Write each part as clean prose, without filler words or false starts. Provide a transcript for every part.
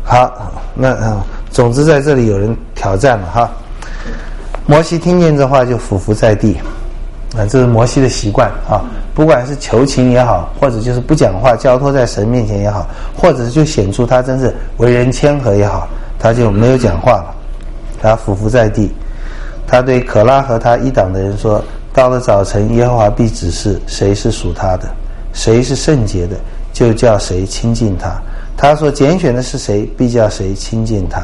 好，那总之在这里有人挑战了哈。摩西听见这话就俯伏在地，这是摩西的习惯啊。不管是求情也好，或者就是不讲话交托在神面前也好，或者就显出他真是为人谦和也好，他就没有讲话了，他俯伏在地。他对可拉和他一党的人说，到了早晨，耶和华必指示谁是属他的，谁是圣洁的，就叫谁亲近他。他所拣选的是谁，必叫谁亲近他。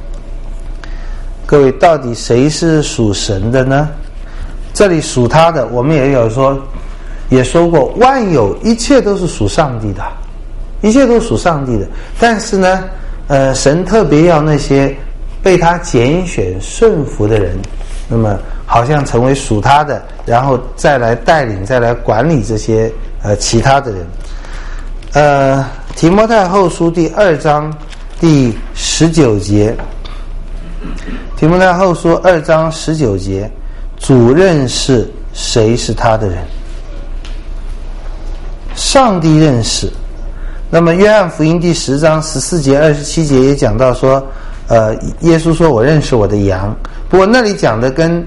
各位，到底谁是属神的呢？这里属他的，我们也说过，万有一切都是属上帝的，一切都属上帝的。但是呢，神特别要那些被他拣选顺服的人，那么好像成为属他的，然后再来带领，再来管理这些其他的人。提摩太后书第2章第19节，提摩太后书2章19节，主认识谁是他的人，上帝认识。那么约翰福音第10章14节27节也讲到说，耶稣说我认识我的羊。不过那里讲的跟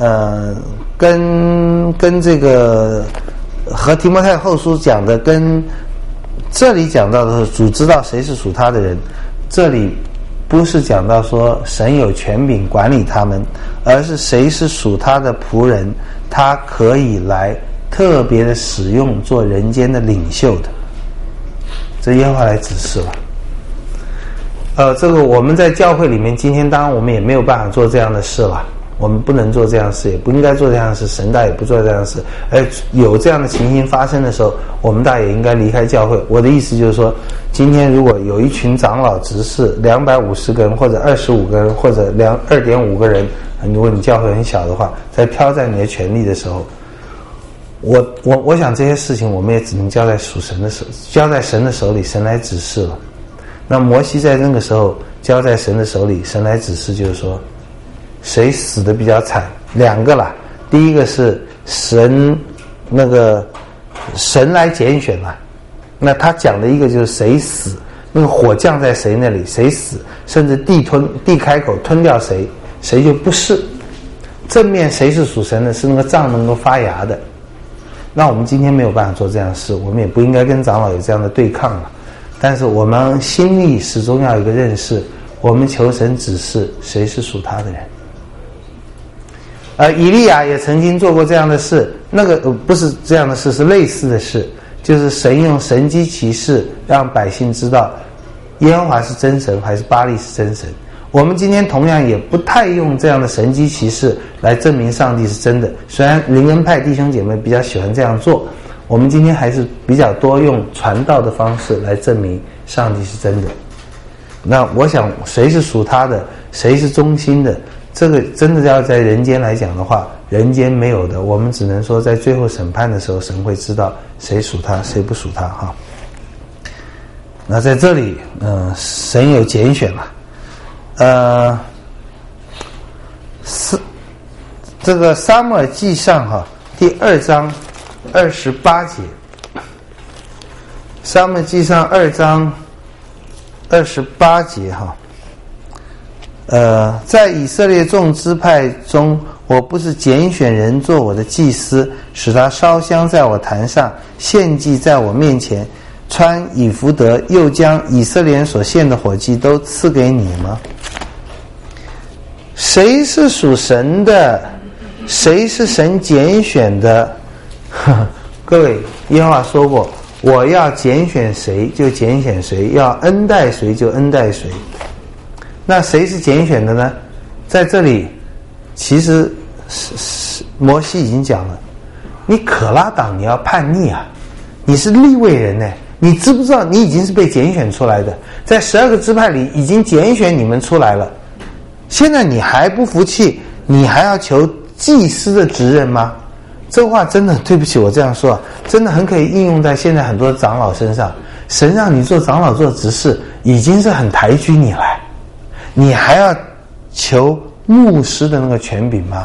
这个和提摩太后书讲的跟这里讲到的是主知道谁是属他的人，这里不是讲到说神有权柄管理他们，而是谁是属他的仆人，他可以来特别的使用做人间的领袖的，这耶和华来指示了。这个我们在教会里面，今天当然我们也没有办法做这样的事了，我们不能做这样的事，也不应该做这样的事，神大也不做这样的事。有这样的情形发生的时候，我们大也应该离开教会。我的意思就是说，今天如果有一群长老执事250个人，或者25个人，或者2.5个人，如果你教会很小的话，在挑战你的权利的时候，我想这些事情我们也只能交在交在神的手里，神来指示了。那摩西在那个时候交在神的手里，神来指示，就是说谁死的比较惨，2个啦。第一个是神来拣选了，那他讲的一个就是谁死，那个火降在谁那里，谁死，甚至地开口吞掉谁，谁就不是。正面谁是属神的，是那个杖能够发芽的。那我们今天没有办法做这样的事，我们也不应该跟长老有这样的对抗了。但是我们心里始终要有一个认识，我们求神指示谁是属他的人。以利亚也曾经做过这样的事，那个不是这样的事，是类似的事，就是神用神迹奇事让百姓知道耶和华是真神还是巴力是真神。我们今天同样也不太用这样的神迹奇事来证明上帝是真的，虽然灵恩派弟兄姐妹比较喜欢这样做，我们今天还是比较多用传道的方式来证明上帝是真的。那我想谁是属他的，谁是忠心的，这个真的要在人间来讲的话，人间没有的，我们只能说在最后审判的时候，神会知道谁属他谁不属他哈。那在这里神有拣选了，这个撒母耳记上第2章28节，撒母耳记上2章28节在以色列众支派中，我不是拣选人做我的祭司，使他烧香在我坛上，献祭在我面前，穿以弗得，又将以色列人所献的火祭都赐给你吗？谁是属神的？谁是神拣选的？各位，耶和华说过，我要拣选谁就拣选谁，要恩待谁就恩待谁。那谁是拣选的呢？在这里其实摩西已经讲了，你可拉党你要叛逆啊，你是利未人呢，你知不知道你已经是被拣选出来的，在12个支派里已经拣选你们出来了，现在你还不服气，你还要求祭司的职任吗？这话真的对不起我这样说真的很可以应用在现在很多长老身上。神让你做长老做执事已经是很抬举你了，你还要求牧师的那个权柄吗？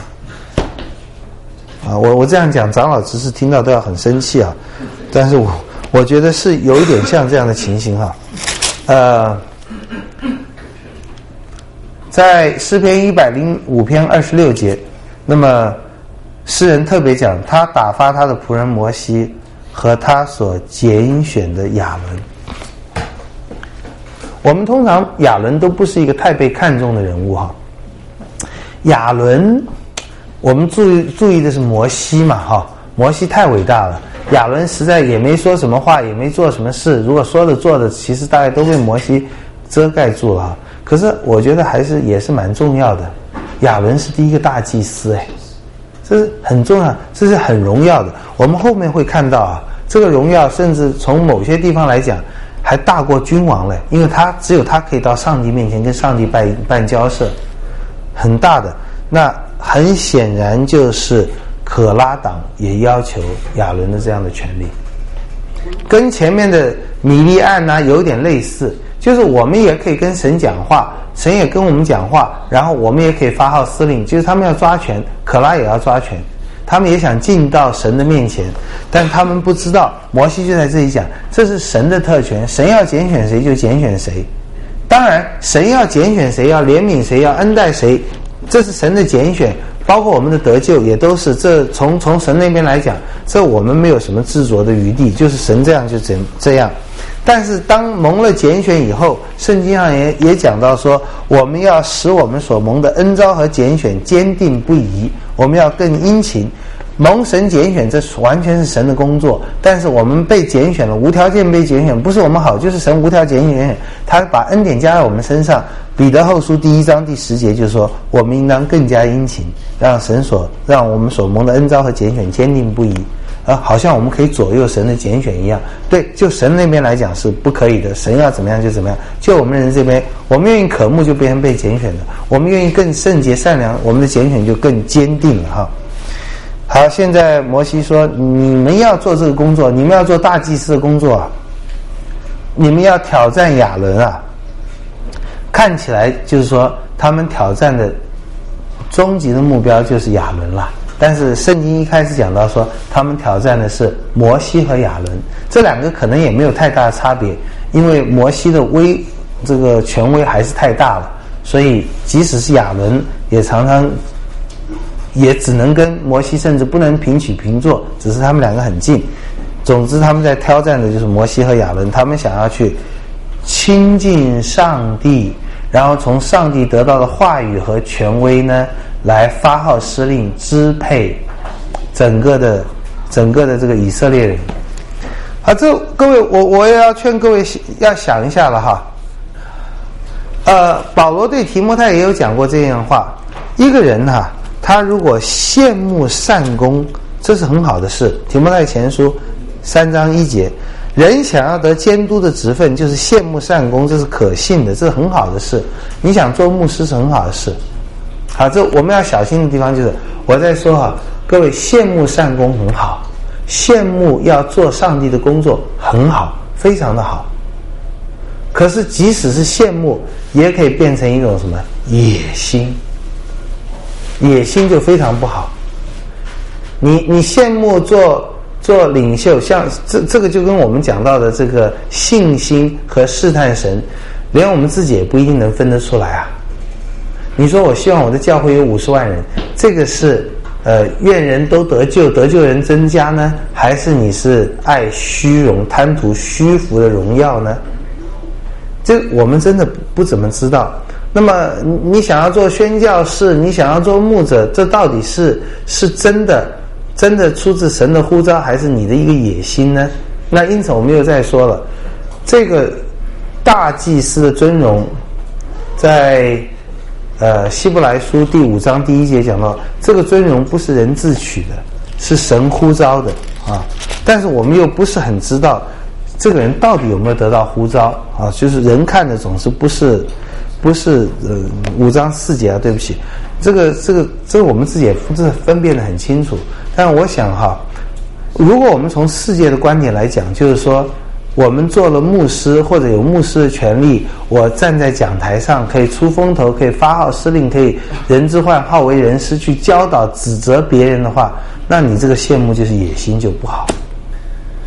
我这样讲长老执事听到都要很生气啊，但是我觉得是有一点像这样的情形在诗篇105篇26节，那么诗人特别讲，他打发他的仆人摩西和他所拣选的亚伦。我们通常亚伦都不是一个太被看重的人物哈。亚伦，我们注意的是摩西嘛哈，摩西太伟大了，亚伦实在也没说什么话，也没做什么事，如果说的做的，其实大概都被摩西遮盖住了哈。可是我觉得也是蛮重要的，亚伦是第一个大祭司这是很重要，这是很荣耀的。我们后面会看到啊，这个荣耀甚至从某些地方来讲还大过君王嘞，因为只有他可以到上帝面前跟上帝办交涉，很大的。那很显然就是可拉党也要求亚伦的这样的权利，跟前面的米利暗啊有点类似，就是我们也可以跟神讲话，神也跟我们讲话，然后我们也可以发号施令，就是他们要抓权，可拉也要抓权，他们也想进到神的面前，但他们不知道，摩西就在这里讲，这是神的特权，神要拣选谁就拣选谁，当然神要拣选谁，要怜悯谁，要恩待谁，这是神的拣选，包括我们的得救也都是，这从神那边来讲，这我们没有什么自酌的余地，就是神这样就这样。但是当蒙了拣选以后，圣经上也讲到说，我们要使我们所蒙的恩召和拣选坚定不移，我们要更殷勤。蒙神拣选，这完全是神的工作，但是我们被拣选了，无条件被拣选，不是我们好，就是神无条件拣选，他把恩典加在我们身上。彼得后书第1章第10节就说，我们应当更加殷勤，让我们所蒙的恩召和拣选坚定不移，好像我们可以左右神的拣选一样。对，就神那边来讲是不可以的，神要怎么样就怎么样。就我们人这边，我们愿意渴慕就变成被拣选的，我们愿意更圣洁善良，我们的拣选就更坚定了哈。好，现在摩西说，你们要做这个工作，你们要做大祭司的工作啊，你们要挑战亚伦啊。看起来就是说他们挑战的终极的目标就是亚伦了，但是圣经一开始讲到说他们挑战的是摩西和亚伦，这两个可能也没有太大的差别，因为摩西的这个权威还是太大了，所以即使是亚伦也常常也只能跟摩西甚至不能平起平坐，只是他们两个很近。总之他们在挑战的就是摩西和亚伦，他们想要去亲近上帝，然后从上帝得到的话语和权威呢，来发号施令，支配整个的这个以色列人。各位，我也要劝各位要想一下了哈。保罗对提摩太也有讲过这样的话，一个人哈，他如果羡慕善功，这是很好的事。提摩太前书3章1节，人想要得监督的职分，就是羡慕善功，这是可信的，这是很好的事。你想做牧师是很好的事。好，这我们要小心的地方就是，我在说哈，各位羡慕善功很好，羡慕要做上帝的工作很好，非常的好。可是即使是羡慕，也可以变成一种什么野心，野心就非常不好。你羡慕做领袖，像这个就跟我们讲到的这个信心和试探神，连我们自己也不一定能分得出来啊。你说我希望我的教会有50万人，这个是愿人都得救，得救人增加呢，还是你是爱虚荣，贪图虚浮的荣耀呢？这我们真的不怎么知道。那么你想要做宣教士，你想要做牧者，这到底是真的出自神的呼召，还是你的一个野心呢？那因此我们又再说了，这个大祭司的尊荣，在希伯来书第5章第1节讲到，这个尊荣不是人自取的，是神呼召的啊。但是我们又不是很知道这个人到底有没有得到呼召啊？就是人看的总是不是5章4节啊，对不起，这个我们自己也不是分辨得很清楚。但我想哈，如果我们从世界的观点来讲，就是说我们做了牧师或者有牧师的权利，我站在讲台上可以出风头，可以发号施令，可以人之患好为人师，去教导指责别人的话，那你这个羡慕就是野心，就不好。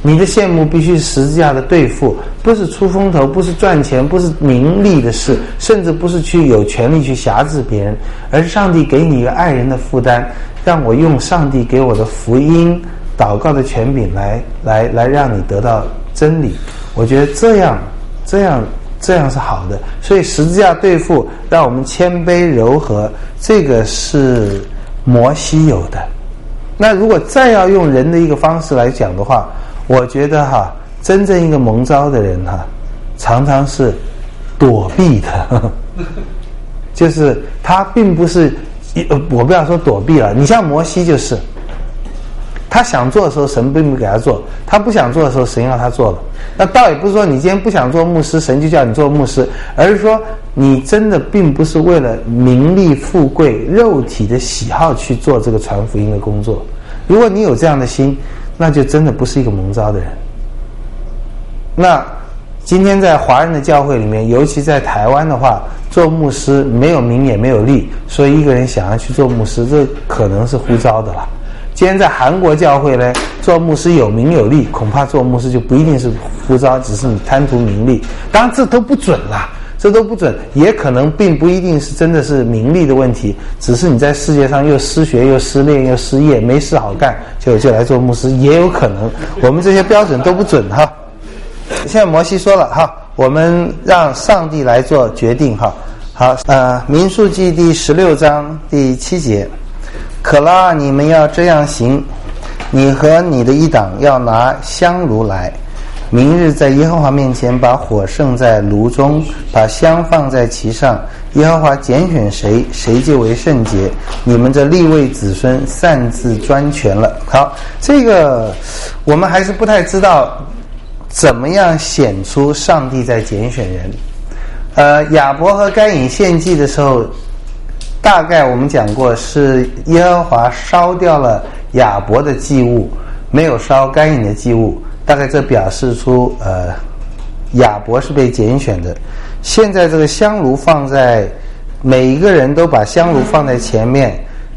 你的羡慕必须是十字架的对付，不是出风头，不是赚钱，不是名利的事，甚至不是去有权利去辖制别人，而是上帝给你一个爱人的负担，让我用上帝给我的福音祷告的权柄来让你得到真理。我觉得这样是好的。所以十字架对付让我们谦卑柔和，这个是摩西有的。那如果再要用人的一个方式来讲的话，我觉得真正一个蒙召的人常常是躲避的，就是他并不是，我不要说躲避了，你像摩西就是，他想做的时候神并不给他做，他不想做的时候神要他做了。那倒也不是说你今天不想做牧师，神就叫你做牧师，而是说你真的并不是为了名利富贵肉体的喜好去做这个传福音的工作。如果你有这样的心，那就真的不是一个蒙召的人。那今天在华人的教会里面，尤其在台湾的话，做牧师没有名也没有利，所以一个人想要去做牧师，这可能是呼召的了。今天在韩国教会呢，做牧师有名有利，恐怕做牧师就不一定是呼召，只是你贪图名利。当然这都不准啦，这都不准，也可能并不一定是真的是名利的问题，只是你在世界上又失学又失恋又失业，没事好干，就来做牧师，也有可能。我们这些标准都不准哈。现在摩西说了我们让上帝来做决定好，民数记第16章第7节，可拉，你们要这样行，你和你的一党要拿香炉来，明日在耶和华面前把火盛在炉中，把香放在其上，耶和华拣选谁，谁就为圣洁，你们这利未子孙擅自专权了。好，这个我们还是不太知道怎么样显出上帝在拣选人。亚伯和该隐献祭的时候，大概我们讲过是耶和华烧掉了亚伯的祭物，没有烧该隐的祭物，大概这表示出亚伯是被拣选的。现在这个香炉放在，每一个人都把香炉放在前面，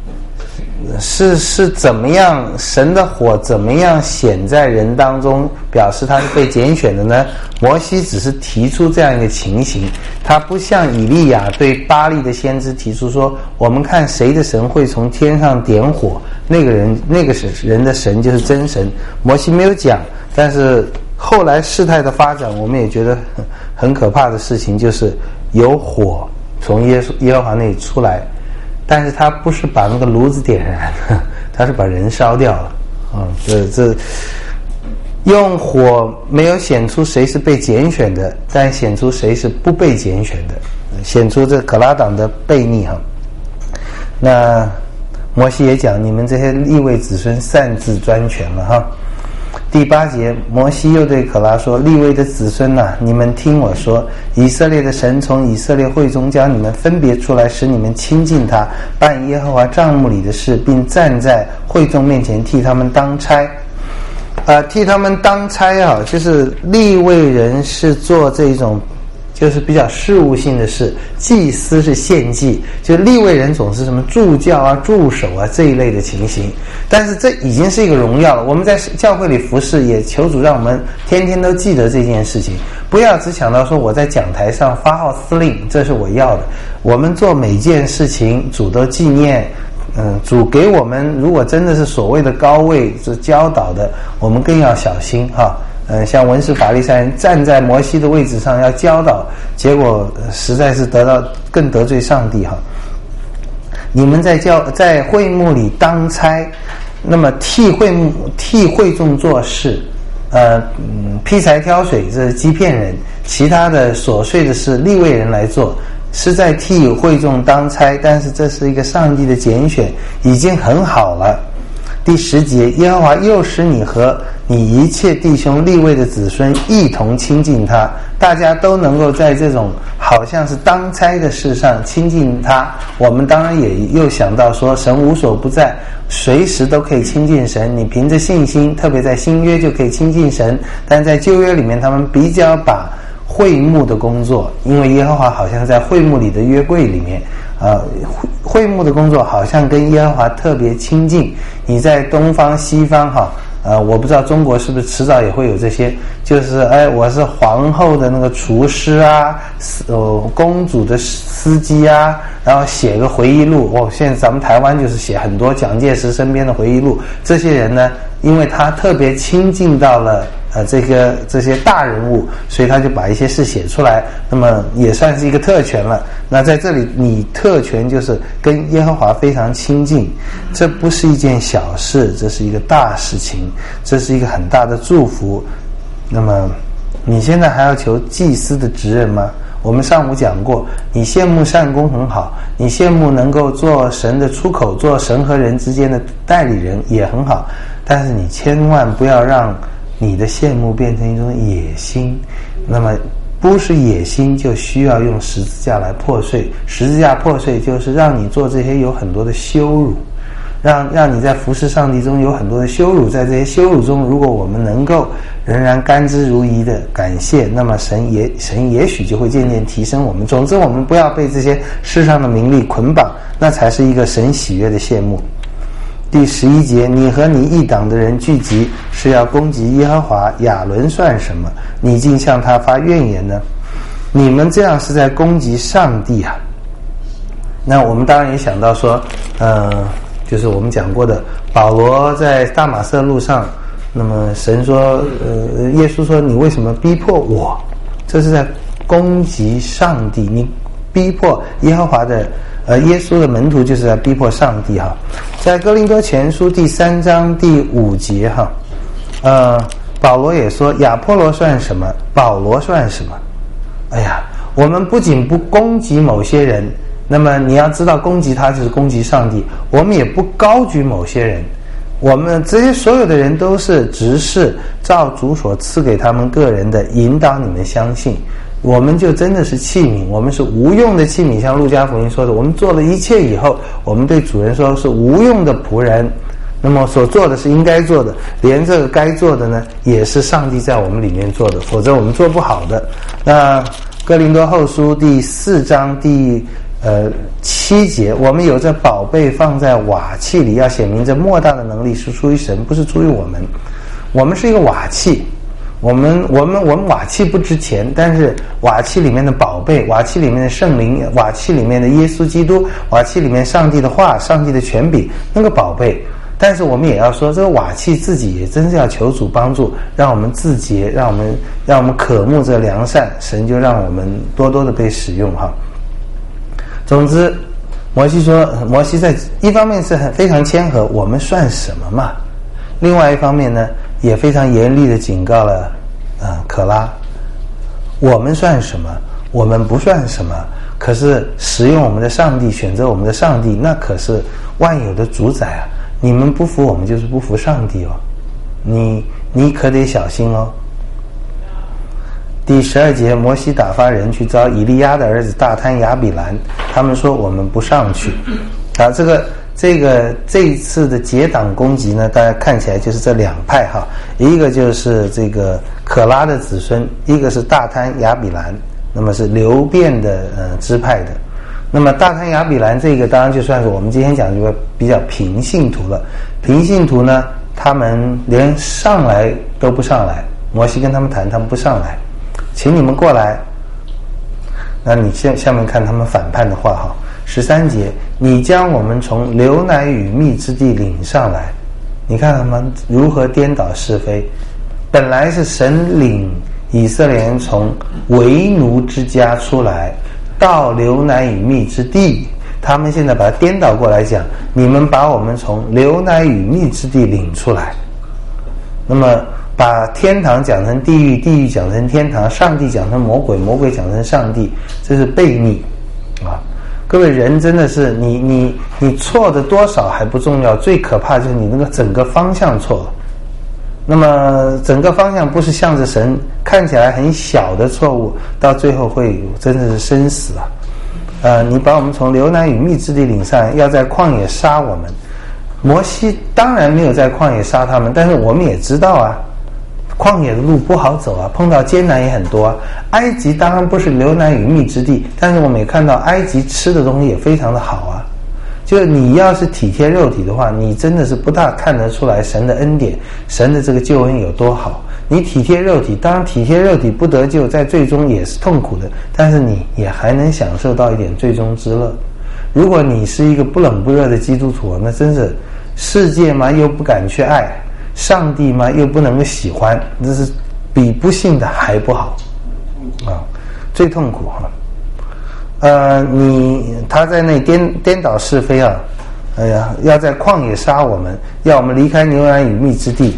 是怎么样，神的火怎么样显在人当中，表示他是被拣选的呢？摩西只是提出这样一个情形，他不像以利亚对巴力的先知提出说，我们看谁的神会从天上点火，那个人的神就是真神。摩西没有讲，但是后来事态的发展，我们也觉得很可怕的事情，就是有火从耶和华那里出来，但是他不是把那个炉子点燃，他是把人烧掉了。这用火没有显出谁是被拣选的，但显出谁是不被拣选的，显出这可拉党的悖逆那摩西也讲，你们这些利未子孙擅自专权了第8节，摩西又对可拉说，利未的子孙你们听我说，以色列的神从以色列会中将你们分别出来，使你们亲近他，办耶和华帐幕里的事，并站在会众面前替他们当差。替他们当差就是利未人是做这种就是比较事务性的事，祭司是献祭，就利未人总是什么助教助手这一类的情形。但是这已经是一个荣耀了，我们在教会里服侍，也求主让我们天天都记得这件事情，不要只想到说我在讲台上发号司令，这是我要的。我们做每件事情主都纪念，主给我们如果真的是所谓的高位是教导的，我们更要小心像文士法利赛人站在摩西的位置上要教导，结果实在是更得罪上帝你们在会幕里当差，那么替会众做事，劈柴挑水这是基遍人，其他的琐碎的事利未人来做，是在替会众当差，但是这是一个上帝的拣选，已经很好了。第10节，耶和华又使你和你一切弟兄利未的子孙一同亲近他，大家都能够在这种好像是当差的事上亲近他。我们当然也又想到说，神无所不在，随时都可以亲近神，你凭着信心，特别在新约就可以亲近神。但在旧约里面，他们比较把会幕的工作，因为耶和华好像在会幕里的约柜里面会幕的工作好像跟耶和华特别亲近。你在东方西方我不知道中国是不是迟早也会有这些，就是我是皇后的那个厨师啊，公主的司机啊，然后写个回忆录。现在咱们台湾就是写很多蒋介石身边的回忆录。这些人呢，因为他特别亲近到了这些大人物，所以他就把一些事写出来，那么也算是一个特权了。那在这里，你特权就是跟耶和华非常亲近，这不是一件小事，这是一个大事情，这是一个很大的祝福。那么你现在还要求祭司的职任吗？我们上午讲过，你羡慕善功很好，你羡慕能够做神的出口，做神和人之间的代理人也很好，但是你千万不要让你的羡慕变成一种野心。那么不是野心，就需要用十字架来破碎。十字架破碎就是让你做这些有很多的羞辱，让你在服侍上帝中有很多的羞辱。在这些羞辱中，如果我们能够仍然甘之如饴的感谢，那么神也许就会渐渐提升我们。总之，我们不要被这些世上的名利捆绑，那才是一个神喜悦的谢幕。第11节，你和你一党的人聚集，是要攻击耶和华，亚伦算什么？你竟向他发怨言呢？你们这样是在攻击上帝啊！那我们当然也想到说，就是我们讲过的，保罗在大马色路上，那么神说，耶稣说，你为什么逼迫我？这是在攻击上帝，你逼迫耶和华的耶稣的门徒就是在逼迫上帝哈。在哥林多前书第3章第5节哈，保罗也说，亚波罗算什么？保罗算什么？哎呀，我们不仅不攻击某些人，那么你要知道，攻击他就是攻击上帝。我们也不高举某些人，我们这些所有的人都是执事，照主所赐给他们个人的，引导你们相信。我们就真的是器皿，我们是无用的器皿，像路加福音说的，我们做了一切以后，我们对主人说是无用的仆人。那么所做的是应该做的，连这个该做的呢，也是上帝在我们里面做的，否则我们做不好的。那哥林多后书第4章第7节，我们有这宝贝放在瓦器里，要显明这莫大的能力是出于神，不是出于我们。我们是一个瓦器，我们瓦器不值钱，但是瓦器里面的宝贝，瓦器里面的圣灵，瓦器里面的耶稣基督，瓦器里面上帝的话，上帝的权柄，那个宝贝。但是我们也要说，这个瓦器自己也真是要求主帮助，让我们自洁，让我们渴慕这良善，神就让我们多多的被使用哈。总之，摩西在一方面是非常谦和，我们算什么嘛？另外一方面呢，也非常严厉的警告了可拉，我们算什么？我们不算什么。可是使用我们的上帝，选择我们的上帝，那可是万有的主宰啊！你们不服我们，就是不服上帝哦。你可得小心哦。第12节，摩西打发人去招以利亚的儿子大滩亚比兰，他们说我们不上去。这一次的结党攻击呢，大家看起来就是这两派哈，一个就是这个可拉的子孙，一个是大滩亚比兰，那么是流变的支派的。那么大滩亚比兰这个当然就算是我们今天讲这个比较平信徒了。平信徒呢，他们连上来都不上来，摩西跟他们谈，他们不上来，请你们过来。那你下面看他们反叛的话哈，13节，你将我们从流奶与蜜之地领上来。你看他们如何颠倒是非。本来是神领以色列人从为奴之家出来，到流奶与蜜之地，他们现在把它颠倒过来讲，你们把我们从流奶与蜜之地领出来。那么把天堂讲成地狱，地狱讲成天堂，上帝讲成魔鬼，魔鬼讲成上帝，这是悖逆啊！各位人真的是你错的多少还不重要，最可怕就是你那个整个方向错了。那么整个方向不是向着神，看起来很小的错误，到最后会真的是生死啊！你把我们从流奶与蜜之地领上来，要在旷野杀我们。摩西当然没有在旷野杀他们，但是我们也知道啊，旷野的路不好走啊，碰到艰难也很多啊。埃及当然不是流奶与蜜之地，但是我们也看到埃及吃的东西也非常的好啊。 就是你要是体贴肉体的话，你真的是不大看得出来神的恩典，神的这个救恩有多好。你体贴肉体，当然体贴肉体不得救，在最终也是痛苦的，但是你也还能享受到一点最终之乐。如果你是一个不冷不热的基督徒，那真是世界嘛又不敢去爱，上帝嘛又不能够喜欢，这是比不信的还不好啊，最痛苦哈。他在那颠倒是非啊，哎呀，要在旷野杀我们，要我们离开牛羊与蜜之地。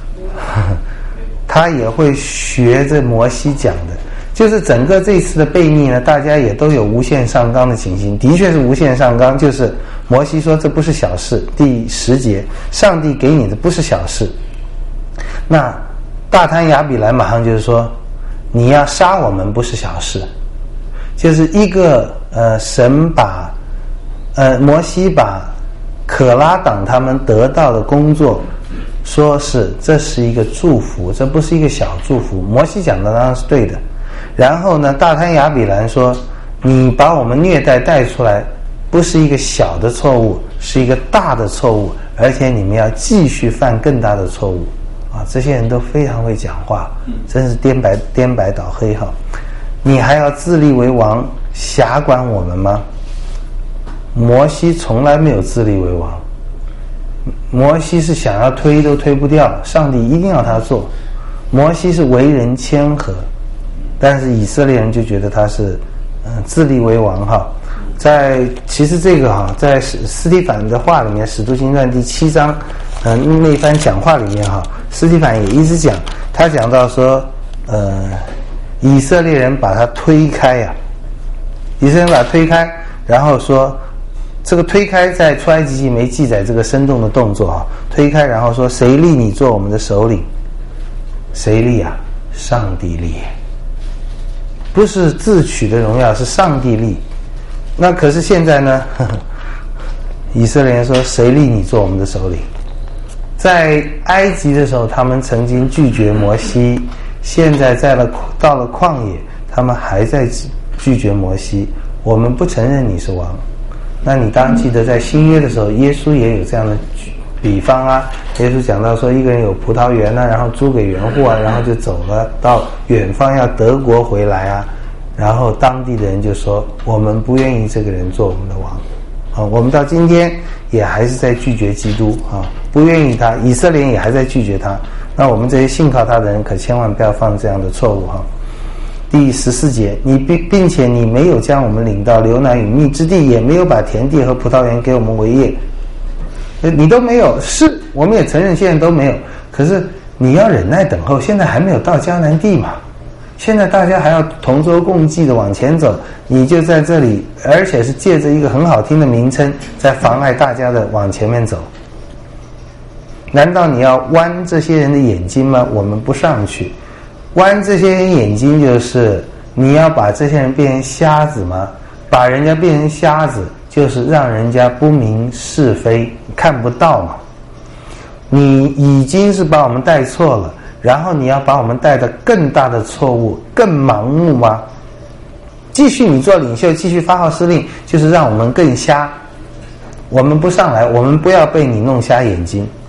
他也会学着摩西讲的，就是整个这次的悖逆呢，大家也都有无限上纲的情形，的确是无限上纲。就是摩西说这不是小事，第10节，上帝给你的不是小事。那大贪亚比兰马上就是说，你要杀我们不是小事，就是一个神把摩西把可拉党他们得到的工作说是这是一个祝福，这不是一个小祝福。摩西讲的当然是对的。然后呢，大贪亚比兰说，你把我们虐待带出来不是一个小的错误，是一个大的错误，而且你们要继续犯更大的错误啊！这些人都非常会讲话，真是颠白倒黑哈！你还要自立为王，辖管我们吗？摩西从来没有自立为王，摩西是想要推都推不掉，上帝一定要他做。摩西是为人谦和，但是以色列人就觉得他是自立为王哈。其实这个哈，在司提反的话里面，《使徒行传》第7章那番讲话里面哈，司提反也一直讲，他讲到说以色列人把他推开呀，以色列人把他推开，然后说这个推开在出埃及记没记载这个生动的动作啊，推开然后说谁立你做我们的首领？谁立啊？上帝立，不是自取的荣耀，是上帝立。那可是现在呢，以色列人说谁立你做我们的首领？在埃及的时候他们曾经拒绝摩西，现在到了旷野他们还在拒绝摩西，我们不承认你是王。那你当然记得在新约的时候，耶稣也有这样的比方啊。耶稣讲到说，一个人有葡萄园啊，然后租给园户啊，然后就走了到远方要得国回来啊，然后当地的人就说我们不愿意这个人做我们的王啊。我们到今天也还是在拒绝基督啊，不愿意他，以色列人也还在拒绝他。那我们这些信靠他的人可千万不要犯这样的错误哈。第14节，并且你没有将我们领到流奶与蜜之地，也没有把田地和葡萄园给我们为业，你都没有，是我们也承认现在都没有，可是你要忍耐等候，现在还没有到迦南地嘛，现在大家还要同舟共济的往前走，你就在这里，而且是借着一个很好听的名称在妨碍大家的往前面走。难道你要弯这些人的眼睛吗？我们不上去。弯这些人眼睛就是你要把这些人变成瞎子吗？把人家变成瞎子就是让人家不明是非，看不到嘛。你已经是把我们带错了，然后你要把我们带到更大的错误，更盲目吗？继续你做领袖，继续发号施令，就是让我们更瞎。我们不上来，我们不要被你弄瞎眼睛。